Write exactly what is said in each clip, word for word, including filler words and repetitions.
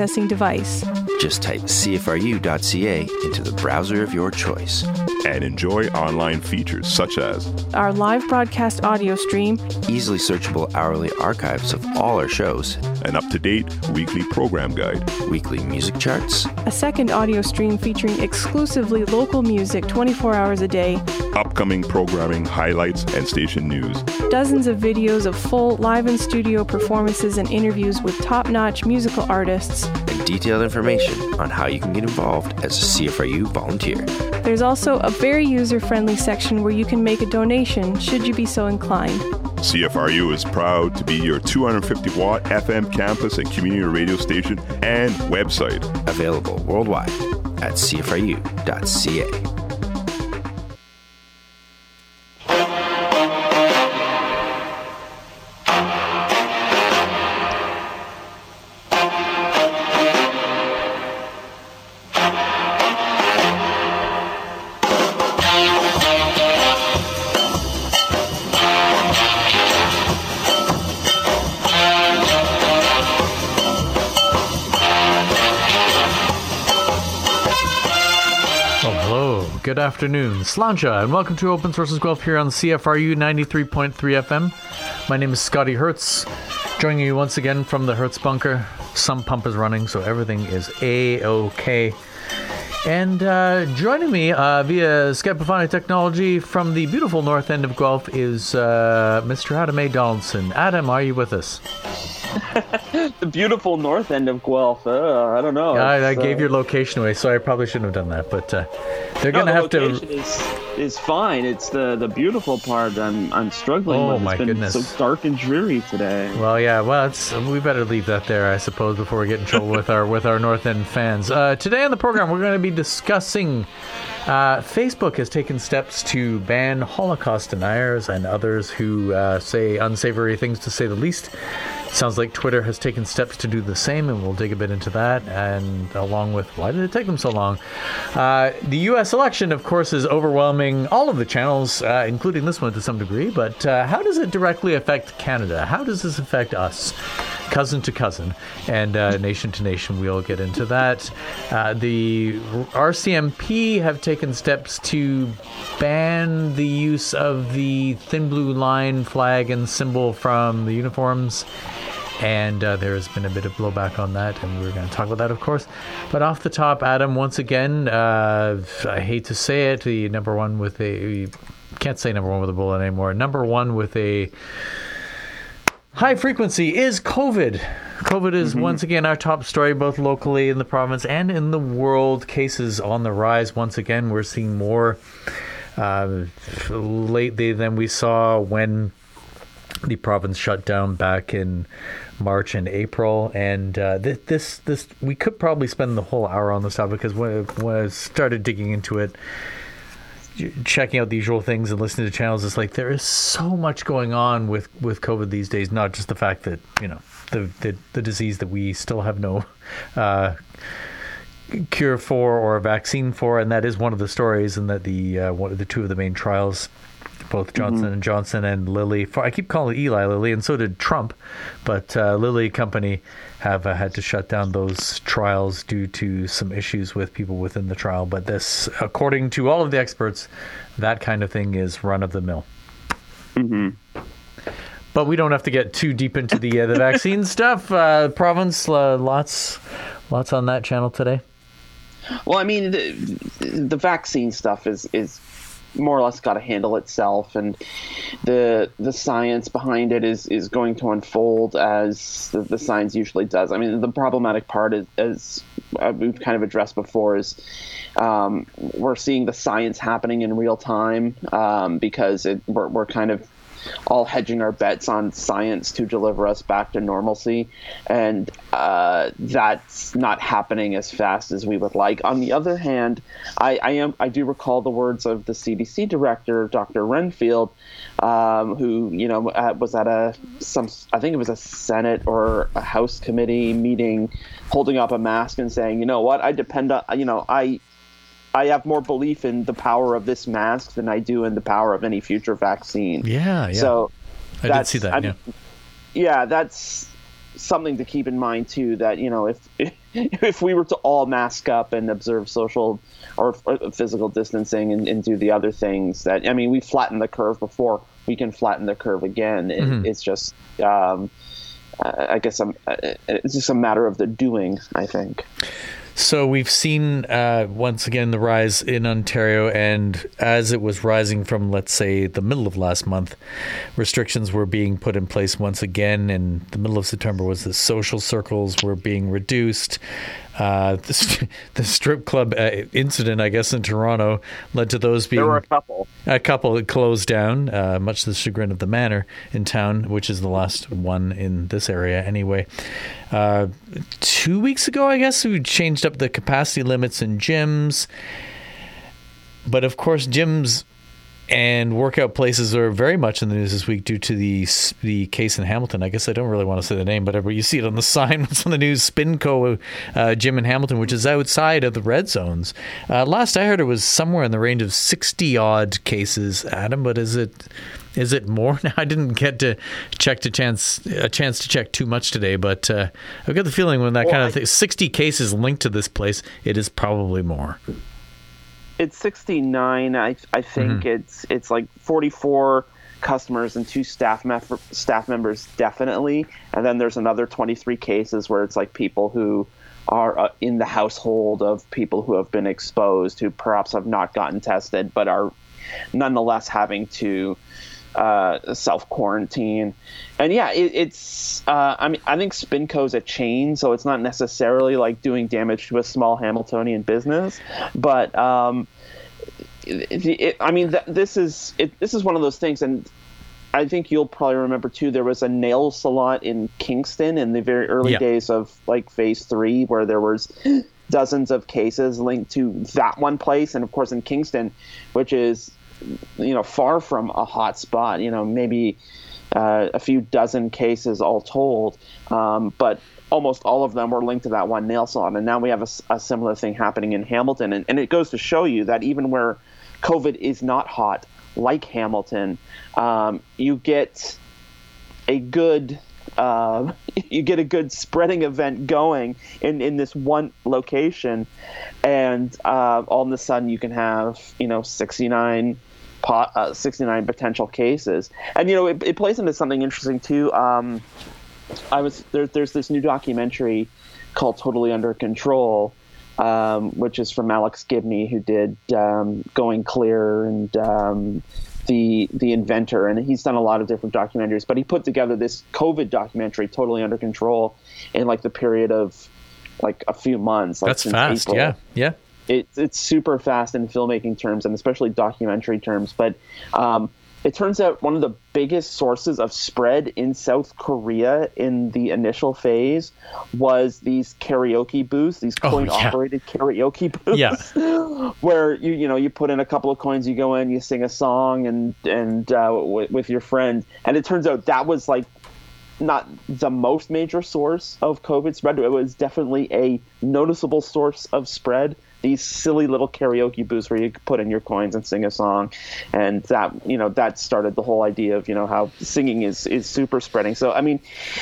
Processing device. Just type C F R U dot C A into the browser of your choice. And enjoy online features such as our live broadcast audio stream, easily searchable hourly archives of all our shows, an up-to-date weekly program guide, weekly music charts, a second audio stream featuring exclusively local music twenty-four hours a day, upcoming programming highlights and station news, dozens of videos of full live and studio performances and interviews with top-notch musical artists, and detailed information on how you can get involved as a C F R U volunteer. There's also a very user-friendly section where you can make a donation should you be so inclined. C F R U is proud to be your two hundred fifty watt F M campus and community radio station and website. Available worldwide at C F R U dot C A. Good afternoon, Sláinte, and welcome to Open Sources Guelph here on C F R U ninety-three point three F M. My name is Scotty Hertz, joining you once again from the Hertz bunker. Some pump is running, so everything is A-OK. And uh, joining me uh, via Skype technology from the beautiful north end of Guelph is uh, Mister Adam A. Donaldson. Adam, are you with us? The beautiful north end of Guelph. Uh, I don't know. I, I gave uh, your location away, so I probably shouldn't have done that. But uh, they're no, going to the have to. Location is is fine. It's the, the beautiful part I'm I'm struggling oh, with. It's my been goodness. so dark and dreary today. Well, yeah. Well, it's we better leave that there, I suppose, before we get in trouble with our with our North End fans. Uh, today on the program, we're going to be discussing. Uh, Facebook has taken steps to ban Holocaust deniers and others who uh, say unsavory things, to say the least. Sounds like Twitter has taken steps to do the same, and we'll dig a bit into that, and along with why did it take them so long. Uh, the U S election, of course, is overwhelming all of the channels, uh, including this one to some degree, but uh, how does it directly affect Canada? How does this affect us? Cousin to cousin and uh, nation to nation. We'll get into that. Uh, the R C M P have taken steps to ban the use of the thin blue line flag and symbol from the uniforms. And uh, there has been a bit of blowback on that, and we're going to talk about that, of course. But off the top, Adam, once again, uh, I hate to say it, the number one with a... Can't say number one with a bullet anymore. Number one with a... high frequency is COVID. COVID is mm-hmm. once again our top story, both locally in the province and in the world. Cases on the rise. Once again, we're seeing more uh, lately than we saw when the province shut down back in March and April. And uh, this, this, this, we could probably spend the whole hour on this topic, because when, when I started digging into it, checking out the usual things and listening to channels, it's like there is so much going on with, with COVID these days. Not just the fact that, you know, the the, the disease that we still have no uh, cure for or a vaccine for, and that is one of the stories, and that the uh, one of the two of the main trials, both Johnson mm-hmm. and Johnson and Lilly, I keep calling it Eli Lilly, and so did Trump, but uh, Lilly Company have uh, had to shut down those trials due to some issues with people within the trial. But this, according to all of the experts, that kind of thing is run of the mill. Mm-hmm. But we don't have to get too deep into the uh, the vaccine stuff. Uh, province, uh, lots, lots on that channel today. Well, I mean, the, the vaccine stuff is is. more or less got to handle itself, and the the science behind it is is going to unfold as the, the science usually does. I mean, the problematic part is, as we've kind of addressed before, is um, we're seeing the science happening in real time um, because it, we're we're kind of all hedging our bets on science to deliver us back to normalcy, and uh, that's not happening as fast as we would like. On the other hand, I, I am I do recall the words of the C D C director, Doctor Renfield, um, who you know was at a some I think it was a Senate or a House committee meeting, holding up a mask and saying, you know what, I depend on you know I. I have more belief in the power of this mask than I do in the power of any future vaccine. Yeah, yeah. So I did see that, I'm, yeah. Yeah, that's something to keep in mind too, that, you know, if if we were to all mask up and observe social or physical distancing and, and do the other things, that, I mean, we flattened the curve before, we can flatten the curve again. It, mm-hmm. It's just, um, I guess, I'm, it's just a matter of the doing, I think. So we've seen, uh, once again, the rise in Ontario, and as it was rising from, let's say, the middle of last month, restrictions were being put in place once again. In the middle of September was the social circles were being reduced. Uh, the, the strip club uh, incident, I guess, in Toronto led to those being... There were a couple. A couple that closed down, uh, much to the chagrin of the Manor in town, which is the last one in this area anyway. Uh, two weeks ago, I guess, we changed up the capacity limits in gyms. But, of course, gyms and workout places are very much in the news this week due to the the case in Hamilton. I guess I don't really want to say the name, but you see it on the sign. It's on the news. Spinco uh, Gym in Hamilton, which is outside of the red zones. Uh, last I heard, it was somewhere in the range of sixty odd cases, Adam. But is it is it more now? I didn't get to check to chance a chance to check too much today, but uh, I've got the feeling when that well, kind of thing, sixty cases linked to this place, it is probably more. It's sixty-nine. I I think mm-hmm. it's it's like forty-four customers and two staff mef- staff members definitely, and then there's another twenty-three cases where it's like people who are uh, in the household of people who have been exposed, who perhaps have not gotten tested but are nonetheless having to uh, self-quarantine. And yeah, it, it's uh, I mean I think Spinco's a chain, so it's not necessarily like doing damage to a small Hamiltonian business, but um, it, it, I mean th- this is it, this is one of those things, and I think you'll probably remember too, there was a nail salon in Kingston in the very early yeah. days of like phase three, where there was dozens of cases linked to that one place, and of course in Kingston, which is, you know, far from a hot spot, you know, maybe uh, a few dozen cases all told, um, but almost all of them were linked to that one nail salon. And now we have a, a similar thing happening in Hamilton. And, and it goes to show you that even where COVID is not hot, like Hamilton, um, you get a good uh, you get a good spreading event going in, in this one location, and uh, all of a sudden you can have, you know, sixty-nine Pot, uh, sixty-nine potential cases. And, you know, it, it plays into something interesting too. Um, I was there, there's this new documentary called Totally Under Control, um, which is from Alex Gibney, who did um, Going Clear and um, the the Inventor, and he's done a lot of different documentaries, but he put together this COVID documentary, Totally Under Control, in like the period of like a few months. Like That's fast. April. Yeah. Yeah. It's it's super fast in filmmaking terms, and especially documentary terms. But um, it turns out one of the biggest sources of spread in South Korea in the initial phase was these karaoke booths, these coin-operated oh, yeah. karaoke booths, yeah. where you you know you put in a couple of coins, you go in, you sing a song, and and uh, w- with your friend. And it turns out that was like not the most major source of COVID spread. It was definitely a noticeable source of spread. These silly little karaoke booths where you put in your coins and sing a song, and that you know that started the whole idea of you know how singing is is super spreading. So I mean,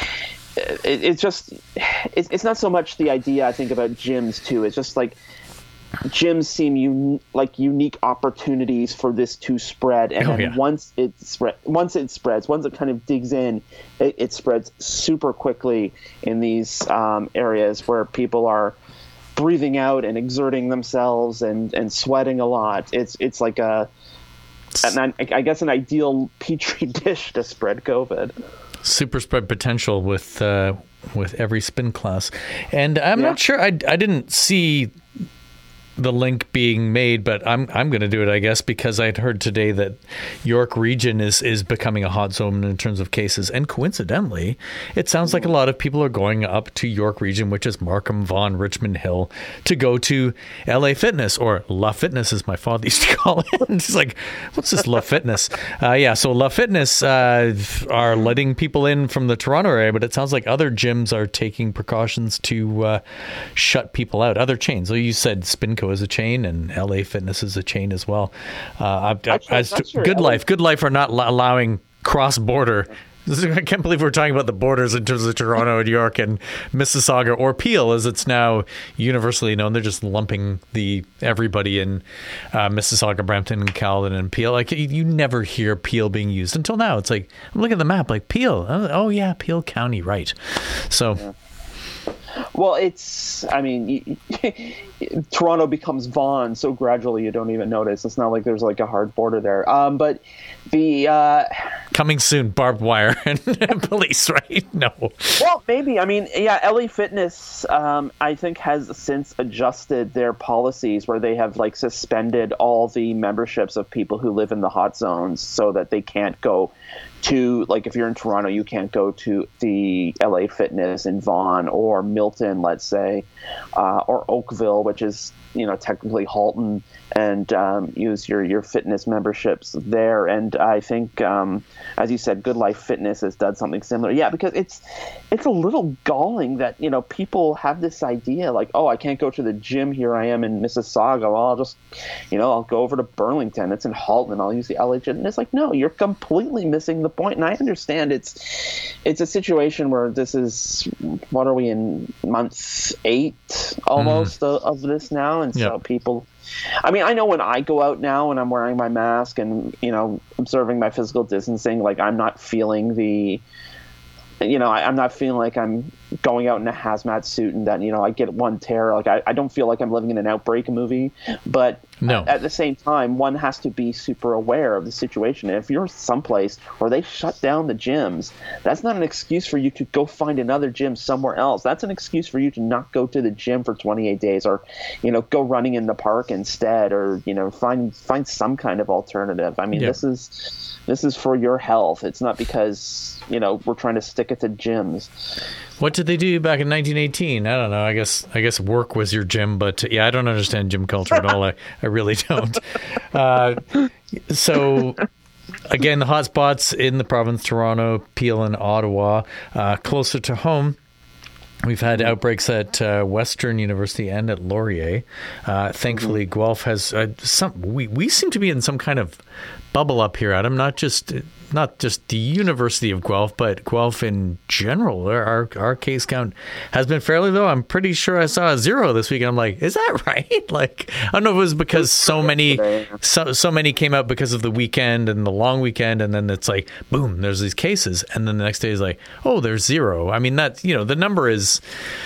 it, it's just it's, it's not so much the idea I think about gyms too. It's just like gyms seem un- like unique opportunities for this to spread, and oh, then yeah. once it spread, once it spreads, once it kind of digs in, it, it spreads super quickly in these um, areas where people are breathing out and exerting themselves and, and sweating a lot. It's it's like a, an, I guess, an ideal petri dish to spread COVID. Super spread potential with uh, with every spin class, and I'm yeah. not sure. I I didn't see the link being made, but I'm I'm going to do it, I guess, because I'd heard today that York Region is is becoming a hot zone in terms of cases, and coincidentally, it sounds like a lot of people are going up to York Region, which is Markham, Vaughan, Richmond Hill, to go to L A Fitness, or La Fitness, as my father used to call it. He's like, "What's this La Fitness?" Uh, yeah, so La Fitness uh, are letting people in from the Toronto area, but it sounds like other gyms are taking precautions to uh, shut people out. Other chains. So you said Spinco is a chain, and L A Fitness is a chain as well. Uh, I, I, as to, Good Life, Good Life are not allowing cross-border I can't believe we're talking about the borders in terms of Toronto, New York, and Mississauga, or Peel, as it's now universally known. They're just lumping the everybody in uh, Mississauga, Brampton, and Caledon, and Peel. Like, you, you never hear Peel being used until now. It's like, I'm looking at the map, like, Peel. Oh, yeah, Peel County, right. So... Yeah. Well, it's, I mean, Toronto becomes Vaughan so gradually you don't even notice. It's not like there's like a hard border there. Um, but the... Uh, Coming soon, barbed wire and police, right? No. Well, maybe. I mean, yeah, L A Fitness, um, I think, has since adjusted their policies where they have like suspended all the memberships of people who live in the hot zones so that they can't go to, like, if you're in Toronto, you can't go to the L A Fitness in Vaughan or Milton, let's say, uh, or Oakville, which is, you know, technically Halton, and um, use your, your fitness memberships there. And I think, um, as you said, Good Life Fitness has done something similar. Yeah, because it's it's a little galling that, you know, people have this idea like, oh, I can't go to the gym. Here I am in Mississauga. Well, I'll just, you know, I'll go over to Burlington. It's in Halton, and I'll use the L A gym. And it's like, no, you're completely missing the point. And I understand it's it's a situation where this is, what are we in, month eight almost mm. of, of this now, and so yep. people. I mean, I know when I go out now and I'm wearing my mask and, you know, observing my physical distancing, like, I'm not feeling the, you know, I, I'm not feeling like I'm going out in a hazmat suit and that, you know, I get one tear. Like, I, I don't feel like I'm living in an outbreak movie. But no. at, at the same time, one has to be super aware of the situation. And if you're someplace where they shut down the gyms, that's not an excuse for you to go find another gym somewhere else. That's an excuse for you to not go to the gym for twenty-eight days, or, you know, go running in the park instead, or, you know, find find some kind of alternative. I mean, yeah. this is this is for your health. It's not because, you know, we're trying to stick it to gyms. What did they do back in nineteen eighteen? I don't know. I guess I guess work was your gym, but yeah, I don't understand gym culture at all. I, I really don't. Uh, so, again, the hot spots in the province: Toronto, Peel, and Ottawa. Uh, closer to home, we've had outbreaks at uh, Western University and at Laurier. Uh, thankfully, mm-hmm. Guelph has uh, some. We we seem to be in some kind of bubble up here, Adam. Not just. Not just the University of Guelph, but Guelph in general. Our our case count has been fairly low. I'm pretty sure I saw a zero this week, and I'm like, is that right? Like, I don't know if it was because so many so so many came out because of the weekend and the long weekend, and then it's like, boom, there's these cases, and then the next day is like, oh, there's zero. I mean, that, you know, the number is.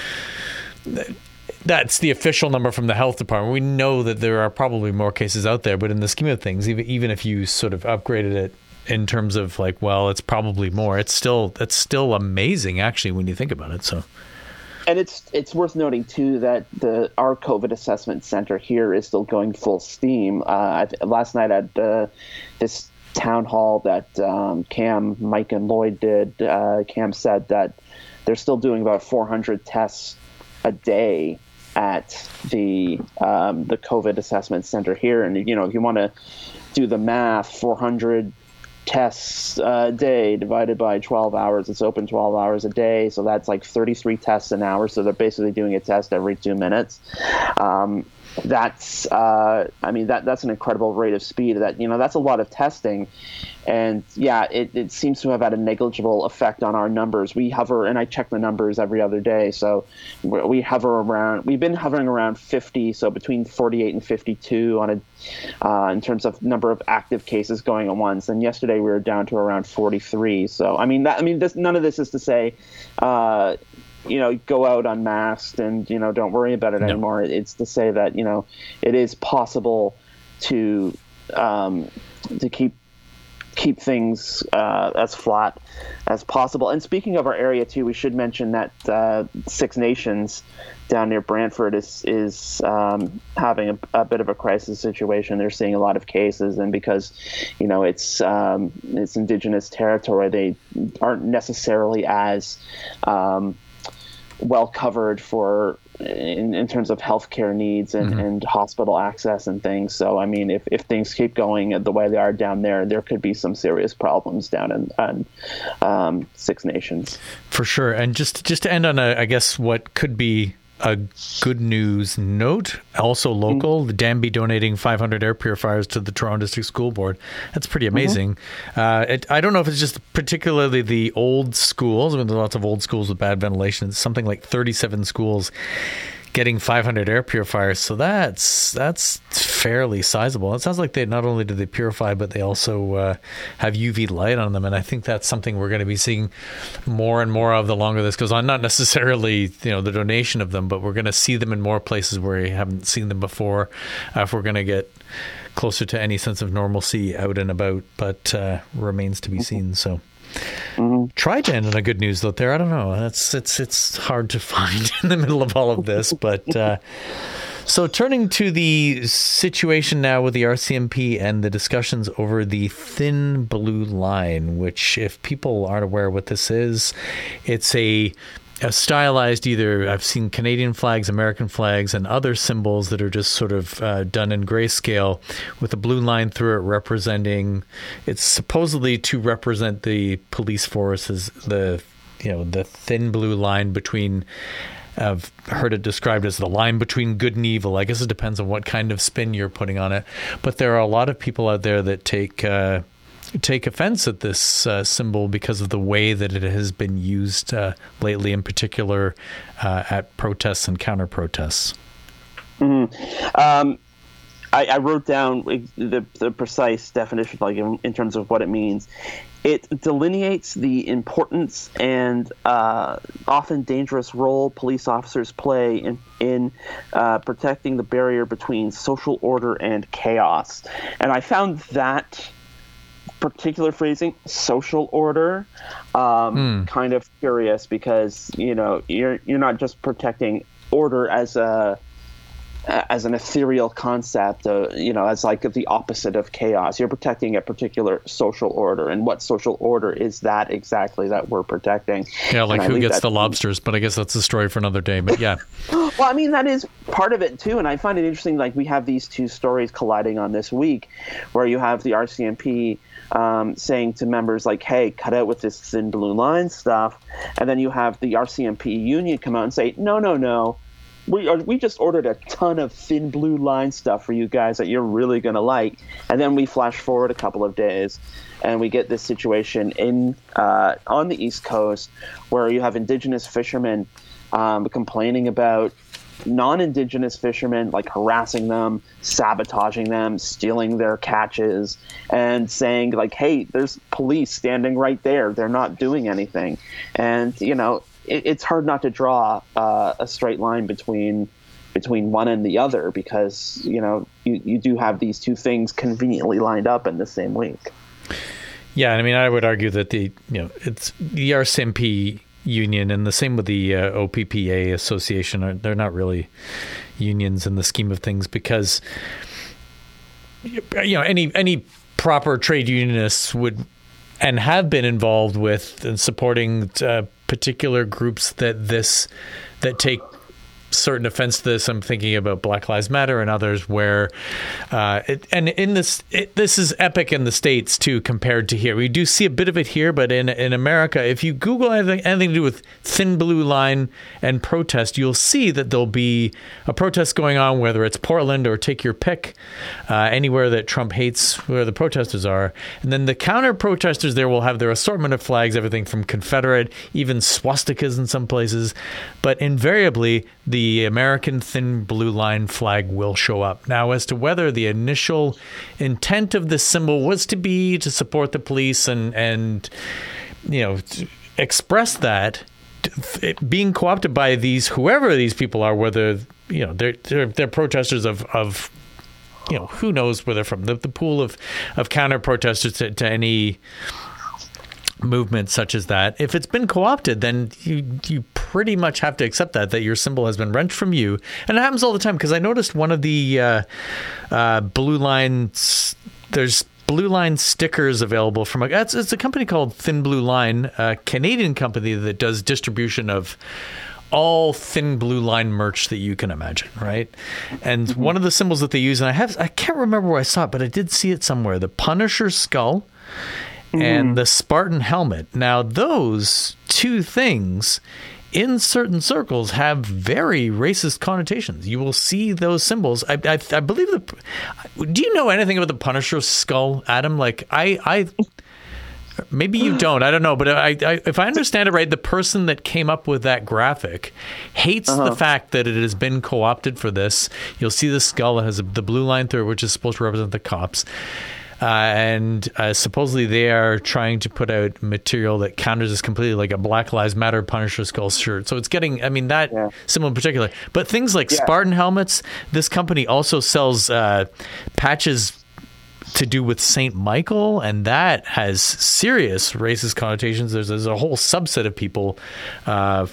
That's the official number from the health department. We know that there are probably more cases out there, but in the scheme of things, even even if you sort of upgraded it in terms of like, well, it's probably more, it's still it's still amazing actually when you think about it. So, and it's it's worth noting too that the our COVID assessment center here is still going full steam. Uh, last night at uh, this town hall that um, Cam, Mike, and Lloyd did, uh, Cam said that they're still doing about four hundred tests a day at the um, the COVID assessment center here. And, you know, if you want to do the math, four hundred tests a day divided by twelve hours, it's open twelve hours a day, so that's like thirty-three tests an hour. So they're basically doing a test every two minutes. Um, that's uh, I mean that that's an incredible rate of speed. That, you know, that's a lot of testing, and yeah, it, it seems to have had a negligible effect on our numbers. We hover, and I check the numbers every other day, so we hover around. We've been hovering around fifty, so between forty-eight and fifty-two on a uh, in terms of number of active cases going at once. And yesterday we were down to around forty-three. So I mean that I mean this, none of this is to say. Uh, you know, go out unmasked and, you know, don't worry about it no. anymore. It's to say that, you know, it is possible to um, to keep keep things uh, as flat as possible. And speaking of our area too, we should mention that uh, Six Nations down near Brantford is is um, having a, a bit of a crisis situation. They're seeing a lot of cases, and because, you know, it's um, it's Indigenous territory, they aren't necessarily as um, well covered for in, in terms of healthcare needs and, mm-hmm. and hospital access and things. So, I mean, if, if things keep going the way they are down there, there could be some serious problems down in, in um, Six Nations. For sure. And just just to end on, a, I guess, what could be a good news note, also local. Mm-hmm. The Danby donating five hundred air purifiers to the Toronto District School Board. That's pretty amazing. Mm-hmm. Uh, it, I don't know if it's just particularly the old schools. I mean, there's lots of old schools with bad ventilation. It's something like thirty-seven schools getting five hundred air purifiers. So that's that's fairly sizable. It sounds like they not only do they purify, but they also uh, have U V light on them. And I think that's something we're going to be seeing more and more of the longer this goes on. Not necessarily, you know, the donation of them, but we're going to see them in more places where you haven't seen them before. Uh, if we're going to get closer to any sense of normalcy out and about, but uh, remains to be seen. So. Mm-hmm. Try to end on a good news note there. I don't know. That's it's it's hard to find in the middle of all of this. But uh, so turning to the situation now with the R C M P and the discussions over the thin blue line, which if people aren't aware what this is, it's a A stylized, either I've seen Canadian flags, American flags, and other symbols that are just sort of uh, done in grayscale with a blue line through it representing, it's supposedly to represent the police force as the, you know, the thin blue line between, I've heard it described as the line between good and evil. I guess it depends on what kind of spin you're putting on it. But there are a lot of people out there that take... Uh, take offense at this uh, symbol because of the way that it has been used uh, lately, in particular uh, at protests and counter protests. Mm-hmm. Um, I, I wrote down the, the precise definition, like in, in terms of what it means. It delineates the importance and uh, often dangerous role police officers play in, in uh, protecting the barrier between social order and chaos. And I found that particular phrasing, social order, um, mm. kind of curious because, you know, you're you're not just protecting order as a as an ethereal concept, uh, you know, as like the opposite of chaos. You're protecting a particular social order, and what social order is that exactly that we're protecting? Yeah, like who gets the lobsters? But I guess that's a story for another day. But yeah, well, I mean that is part of it too, and I find it interesting. Like we have these two stories colliding on this week, where you have the R C M P um, saying to members like, "Hey, cut out with this thin blue line stuff," and then you have the R C M P union come out and say, "No, no, no. We are, we just ordered a ton of thin blue line stuff for you guys that you're really going to like." And then we flash forward a couple of days and we get this situation in uh, on the East Coast where you have Indigenous fishermen um, complaining about non-Indigenous fishermen, like harassing them, sabotaging them, stealing their catches, and saying like, "Hey, there's police standing right there. They're not doing anything." And, you know, it's hard not to draw uh, a straight line between between one and the other because, you know, you, you do have these two things conveniently lined up in the same week. Yeah, I mean, I would argue that the, you know, it's the R C M P union and the same with the uh, O P P A association. Are, they're not really unions in the scheme of things because, you know, any any proper trade unionists would and have been involved with and supporting uh, particular groups that this that take certain offense to this. I'm thinking about Black Lives Matter and others where uh, it, and in this it, this is epic in the States too compared to here. We do see a bit of it here, but in in America, if you Google anything, anything to do with thin blue line and protest, you'll see that there'll be a protest going on, whether it's Portland or take your pick, uh, anywhere that Trump hates where the protesters are. And then the counter protesters there will have their assortment of flags, everything from Confederate, even swastikas in some places, but invariably the The American thin blue line flag will show up. Now, as to whether the initial intent of this symbol was to be to support the police and, and you know, express that, it being co-opted by these, whoever these people are, whether, you know, they're, they're, they're protesters of, of, you know, who knows where they're from, the, the pool of, of counter-protesters to, to any movement such as that. If it's been co-opted, then you you pretty much have to accept that that your symbol has been wrenched from you, and it happens all the time. Because I noticed one of the uh, uh, blue lines. There's blue line stickers available from a. It's, it's a company called Thin Blue Line, a Canadian company that does distribution of all thin blue line merch that you can imagine, right? And mm-hmm. one of the symbols that they use, and I have I can't remember where I saw it, but I did see it somewhere. The Punisher skull. And the Spartan helmet. Now, those two things in certain circles have very racist connotations. You will see those symbols. I, I, I believe the. Do you know anything about the Punisher's skull, Adam? Like I, I maybe you don't. I don't know. But I, I, if I understand it right, the person that came up with that graphic hates uh-huh. the fact that it has been co-opted for this. You'll see the skull that has the blue line through it, which is supposed to represent the cops. Uh, and uh, supposedly they are trying to put out material that counters this completely, like a Black Lives Matter Punisher skull shirt. So it's getting, I mean, that yeah. symbol in particular. But things like yeah. Spartan helmets, this company also sells uh, patches to do with Saint Michael, and that has serious racist connotations. There's, there's a whole subset of people uh,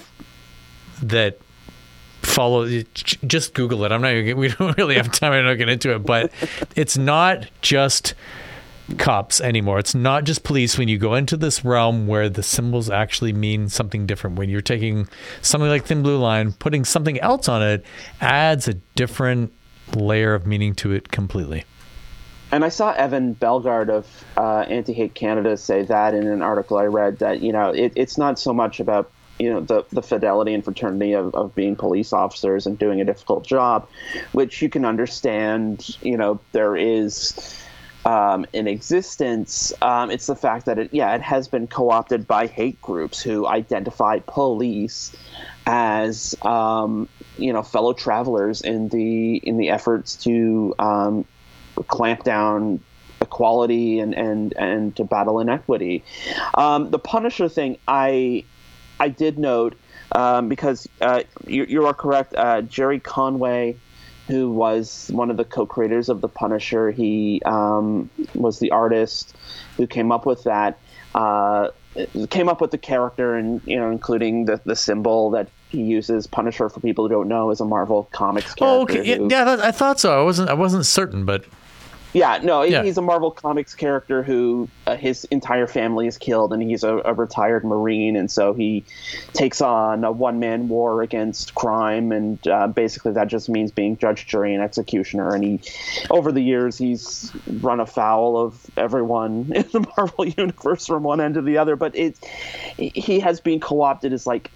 that follow. Just Google it. I'm not. We don't really have time. I'm not get into it, but it's not just cops anymore. It's not just police. When you go into this realm where the symbols actually mean something different, when you're taking something like Thin Blue Line, putting something else on it adds a different layer of meaning to it completely. And I saw Evan Bellegarde of uh, Anti-Hate Canada say that in an article I read, that, you know, it, it's not so much about, you know, the, the fidelity and fraternity of, of being police officers and doing a difficult job, which you can understand, you know, there is um, in existence. Um, it's the fact that, it, yeah, it has been co-opted by hate groups who identify police as, um, you know, fellow travelers in the in the efforts to um, clamp down equality and, and, and to battle inequity. Um, the Punisher thing, I I did note, um, because uh, you, you are correct, uh, Jerry Conway, who was one of the co-creators of The Punisher, he um, was the artist who came up with that, uh, came up with the character, and, you know, including the, the symbol that he uses. Punisher, for people who don't know, is a Marvel Comics character. Oh, okay. Who, yeah, that, I thought so. I wasn't. I wasn't certain, but yeah, no, yeah. he's a Marvel Comics character who uh, his entire family is killed, and he's a, a retired Marine, and so he takes on a one-man war against crime, and uh, basically that just means being judge, jury, and executioner. And he, over the years, he's run afoul of everyone in the Marvel universe from one end to the other. But it, he has been co-opted as like,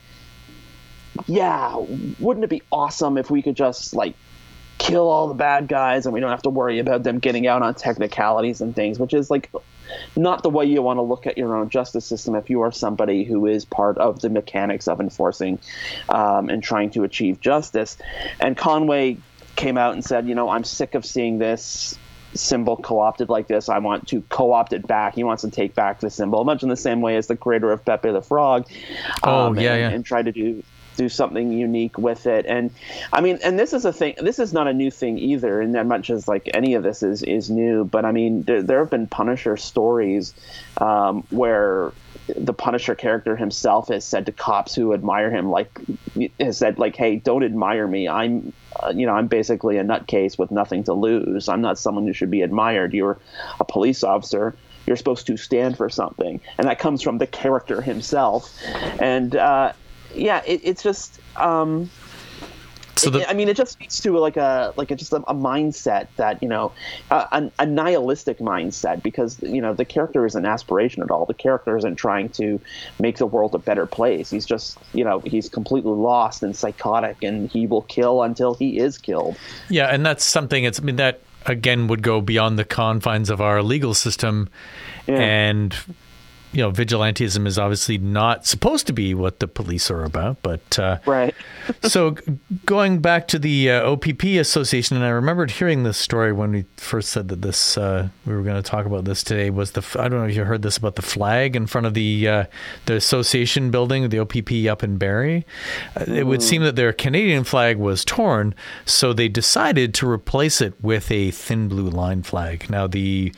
yeah, wouldn't it be awesome if we could just like kill all the bad guys and we don't have to worry about them getting out on technicalities and things, which is like not the way you want to look at your own justice system if you are somebody who is part of the mechanics of enforcing um, and trying to achieve justice. And Conway came out and said, you know, I'm sick of seeing this symbol co-opted like this. I want to co-opt it back. He wants to take back the symbol, much in the same way as the creator of Pepe the Frog. Um, oh, yeah, and, yeah. and try to do do something unique with it. And I mean, and this is a thing, this is not a new thing either, in that much as like any of this is, is new, but I mean, there, there have been Punisher stories um, where the Punisher character himself has said to cops who admire him, like, has said like, hey, don't admire me. I'm, uh, you know, I'm basically a nutcase with nothing to lose. I'm not someone who should be admired. You're a police officer. You're supposed to stand for something. And that comes from the character himself. And, uh, yeah, it, it's just. Um, so the, it, I mean, it just speaks to like a like a, just a, a mindset that, you know, a, a nihilistic mindset, because, you know, the character isn't aspiration at all. The character isn't trying to make the world a better place. He's just, you know, he's completely lost and psychotic, and he will kill until he is killed. Yeah, and that's something. It's I mean that again would go beyond the confines of our legal system, yeah. and. You know, vigilantism is obviously not supposed to be what the police are about, but uh, right. So going back to the uh, O P P Association, and I remembered hearing this story when we first said that this uh, we were going to talk about this today. Was the I don't know if you heard this about the flag in front of the uh, the association building, the O P P up in Barrie. Uh, mm. It would seem that their Canadian flag was torn, so they decided to replace it with a Thin Blue Line flag. Now the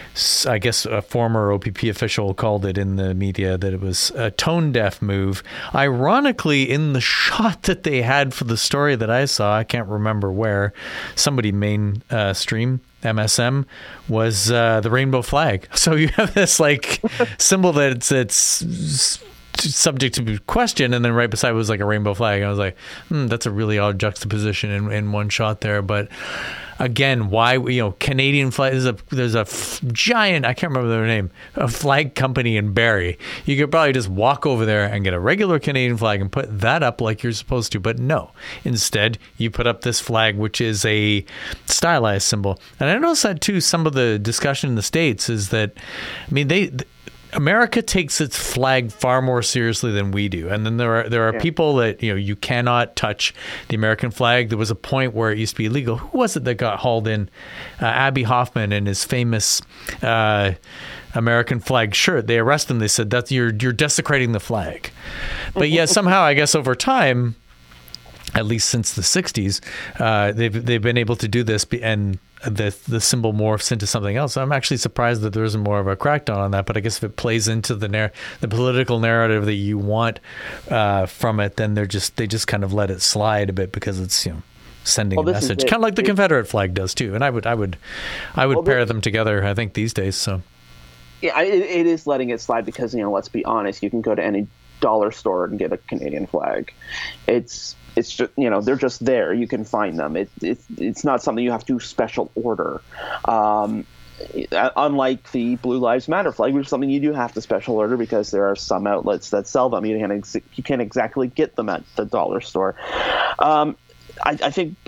I guess a former O P P official called it in the media that it was a tone-deaf move. Ironically, in the shot that they had for the story that I saw, I can't remember where, somebody mainstream, uh, M S M, was uh, the rainbow flag. So you have this like symbol that's it's subject to question, and then right beside was like a rainbow flag. I was like, hmm, that's a really odd juxtaposition in, in one shot there. But again, why, you know, Canadian flag, there's a, there's a f- giant, I can't remember their name, a flag company in Barrie. You could probably just walk over there and get a regular Canadian flag and put that up like you're supposed to. But no, instead you put up this flag, which is a stylized symbol. And I noticed that too, some of the discussion in the States is that, I mean, they... America takes its flag far more seriously than we do. And then there are there are yeah. people that, you know, you cannot touch the American flag. There was a point where it used to be illegal. Who was it that got hauled in? Uh, Abby Hoffman and his famous uh, American flag shirt. They arrested him. They said, that you're you're desecrating the flag. But yeah, somehow, I guess over time, at least since the sixties, uh, they've they've been able to do this, and the the symbol morphs into something else. I'm actually surprised that there isn't more of a crackdown on that. But I guess if it plays into the narr- the political narrative that you want uh, from it, then they're just they just kind of let it slide a bit because it's, you know, sending well, a message, kind of like the it, Confederate flag does too. And I would I would I would well, pair them together, I think, these days. So yeah, it, it is letting it slide because, you know, let's be honest, you can go to any dollar store and get a Canadian flag. It's It's just, you know, they're just there. You can find them. It, it, it's not something you have to special order. Um, unlike the Blue Lives Matter flag, which is something you do have to special order because there are some outlets that sell them. You can't, ex- you can't exactly get them at the dollar store. Um, I, I think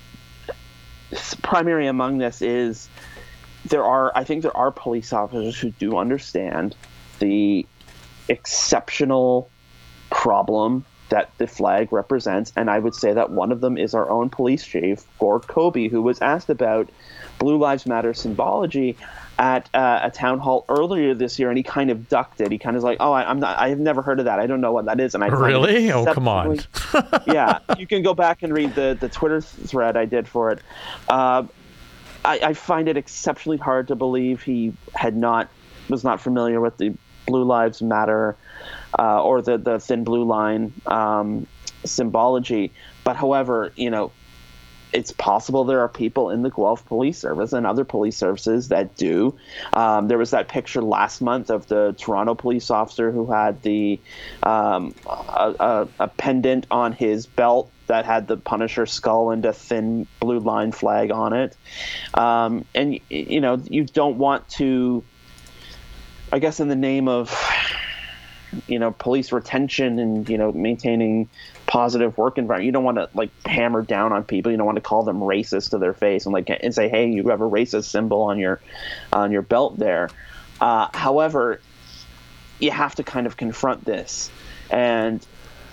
primary among this is there are, I think there are police officers who do understand the exceptional problem that the flag represents, and I would say that one of them is our own police chief, Gord Kobe, who was asked about Blue Lives Matter symbology at uh, a town hall earlier this year, and he kind of ducked it. He kind of was like, "Oh, I, I'm not. I have never heard of that. I don't know what that is." And I really, oh, come on. Yeah, you can go back and read the the Twitter thread I did for it. Uh, I, I find it exceptionally hard to believe he had not was not familiar with the Blue Lives Matter uh, or the, the thin blue line um, symbology. But however, you know, it's possible there are people in the Guelph Police Service and other police services that do. Um, there was that picture last month of the Toronto police officer who had the um, a, a, a pendant on his belt that had the Punisher skull and a thin blue line flag on it. Um, and, you know, you don't want to, I guess in the name of, you know, police retention and, you know, maintaining positive work environment, you don't want to like hammer down on people. You don't want to call them racist to their face and like and say, hey, you have a racist symbol on your on your belt there. Uh, however, you have to kind of confront this, and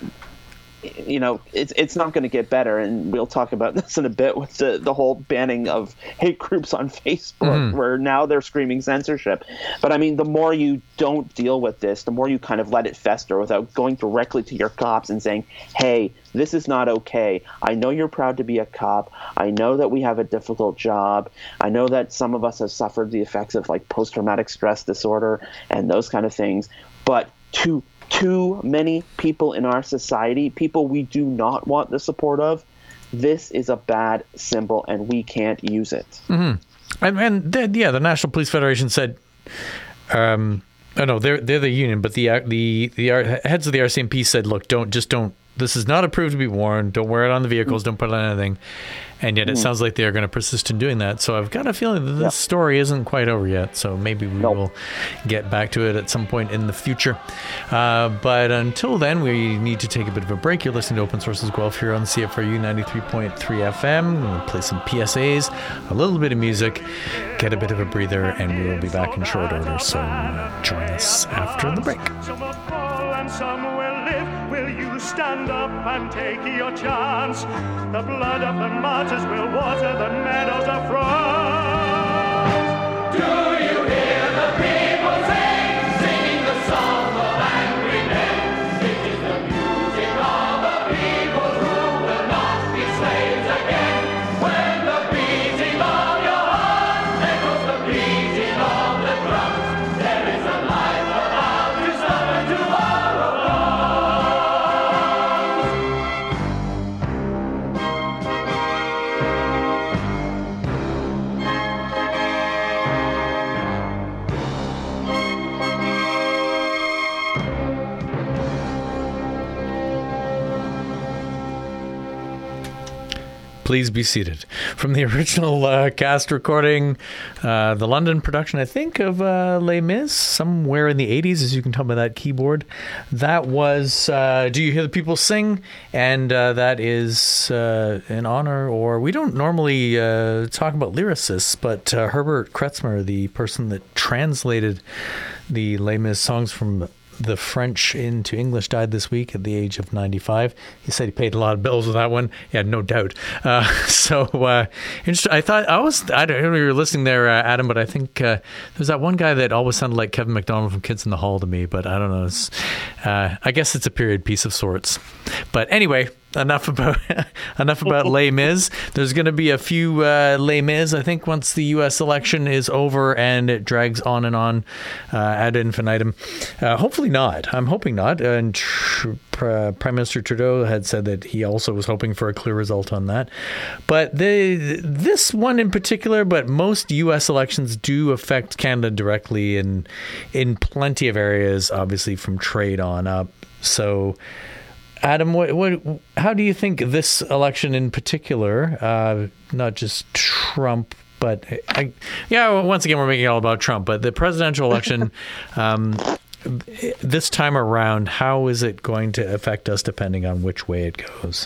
you know, it's it's not going to get better. And we'll talk about this in a bit with the, the whole banning of hate groups on Facebook, mm-hmm. where now they're screaming censorship. But I mean, the more you don't deal with this, the more you kind of let it fester without going directly to your cops and saying, hey, this is not okay. I know you're proud to be a cop. I know that we have a difficult job. I know that some of us have suffered the effects of like post-traumatic stress disorder and those kind of things. But to too many people in our society, people we do not want the support of, this is a bad symbol and we can't use it. Mm-hmm. And, and the, yeah, the National Police Federation said, um, oh no, they're they're the union, but the the the heads of the R C M P said, look, don't just don't. This is not approved to be worn. Don't wear it on the vehicles. Don't put it on anything. And yet it mm. sounds like they are going to persist in doing that. So I've got a feeling that this yep. story isn't quite over yet. So maybe we nope. will get back to it at some point in the future. Uh, but until then, we need to take a bit of a break. You're listening to Open Sources Guelph here on C F R U ninety-three point three F M. We'll play some P S As, a little bit of music, get a bit of a breather, and we will be back in short order. So uh, join us after the break. Some will live. Will you stand up and take your chance? The blood of the martyrs will water the meadows of France. Do you hear the people sing, singing the song of angry men? It is the music of the people who will not be slaves again. When the beating of your heart echoes the beating of the drums, there is a life about to suffer tomorrow. Please be seated. From the original uh, cast recording, uh, the London production, I think, of uh, Les Mis, somewhere in the eighties, as you can tell by that keyboard. That was uh, Do You Hear the People Sing? And uh, that is uh, in honor, or we don't normally uh, talk about lyricists, but uh, Herbert Kretzmer, the person that translated the Les Mis songs from the French into English, died this week at the age of ninety-five. He said he paid a lot of bills with that one. Yeah, no doubt. Uh, so, uh, interesting. I thought, I was, I don't know if you were listening there, uh, Adam, but I think uh, there's that one guy that always sounded like Kevin McDonald from Kids in the Hall to me, but I don't know. It's, uh, I guess it's a period piece of sorts. But anyway, enough about enough about Les Mis. There's going to be a few uh, Les Mis, I think, once the U S election is over and it drags on and on uh, ad infinitum. Uh, hopefully not. I'm hoping not. And tr- uh, Prime Minister Trudeau had said that he also was hoping for a clear result on that. But the, this one in particular, but most U S elections do affect Canada directly in in plenty of areas, obviously from trade on up. So, Adam, what, what, how do you think this election in particular, uh, not just Trump, but I, yeah, once again, we're making it all about Trump, but the presidential election um, this time around, how is it going to affect us depending on which way it goes?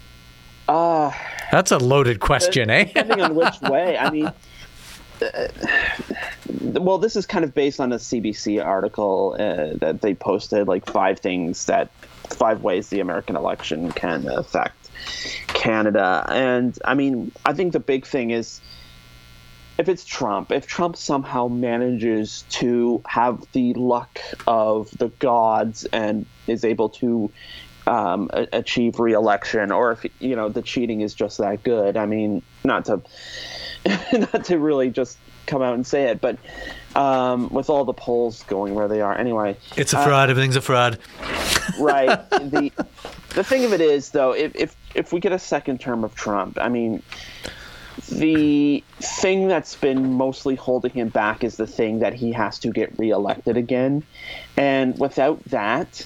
Uh, That's a loaded question, eh? Depending on which way. I mean, uh, well, this is kind of based on a C B C article uh, that they posted, like five things that five ways the American election can affect Canada. And I mean, I think the big thing is if it's Trump, if Trump somehow manages to have the luck of the gods and is able to um, a- achieve re-election, or if, you know, the cheating is just that good. I mean, not to, not to really just come out and say it, but um, with all the polls going where they are anyway. It's a fraud. Uh, Everything's a fraud. Right. The the thing of it is, though, if, if if we get a second term of Trump, I mean, the thing that's been mostly holding him back is the thing that he has to get reelected again. And without that,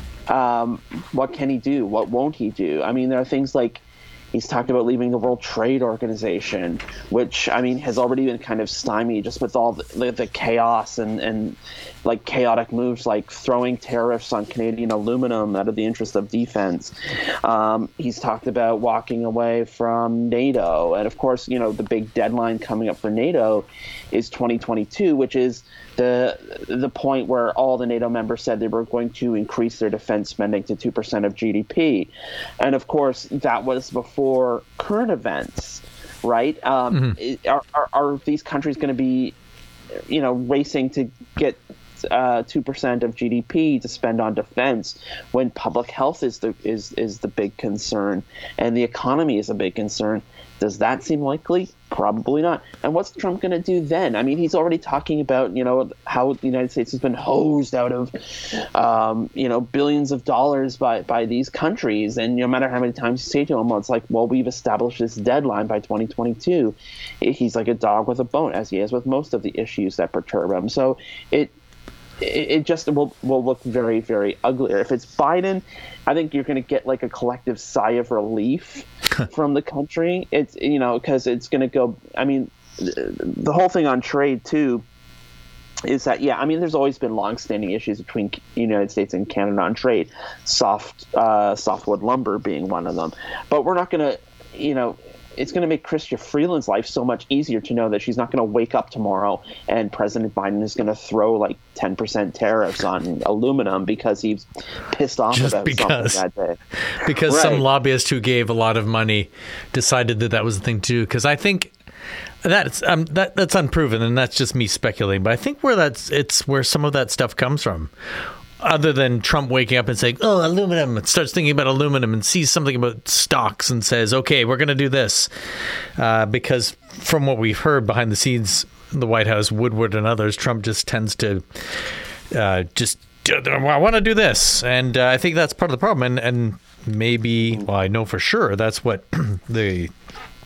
um, what can he do? What won't he do? I mean, there are things like he's talked about leaving the World Trade Organization, which, I mean, has already been kind of stymied just with all the, the chaos and, and like chaotic moves like throwing tariffs on Canadian aluminum out of the interest of defense. Um, he's talked about walking away from NATO. And of course, you know, the big deadline coming up for NATO is twenty twenty-two, which is the the point where all the NATO members said they were going to increase their defense spending to two percent of G D P. And of course, that was before current events, right? Um, mm-hmm. are, are, are these countries going to be, you know, racing to get uh, two percent of G D P to spend on defense when public health is the is is the big concern and the economy is a big concern? Does that seem likely? Probably not. And what's Trump going to do then? I mean, he's already talking about, you know, how the United States has been hosed out of, um, you know, billions of dollars by, by these countries. And no matter how many times you say to him, well, it's like, well, we've established this deadline by twenty twenty-two. He's like a dog with a bone, as he is with most of the issues that perturb him. So it it just will will look very, very ugly. If it's Biden, I think you're going to get like a collective sigh of relief from the country. It's, you know, because it's going to go. I mean, the whole thing on trade too is that, yeah, I mean, there's always been longstanding issues between the United States and Canada on trade, soft uh, softwood lumber being one of them. But we're not going to, you know. It's going to make Chrystia Freeland's life so much easier to know that she's not going to wake up tomorrow and President Biden is going to throw like ten percent tariffs on aluminum because he's pissed off Just about because, something that day. Because right. some lobbyist who gave a lot of money decided that that was the thing to do. Because I think that's um, that that's unproven, and that's just me speculating. But I think where that's it's where some of that stuff comes from. Other than Trump waking up and saying, oh, aluminum, it starts thinking about aluminum and sees something about stocks and says, okay, we're going to do this. Uh, because from what we've heard behind the scenes, the White House, Woodward and others, Trump just tends to uh, just, I want to do this. And uh, I think that's part of the problem. And, and maybe, well, I know for sure that's what the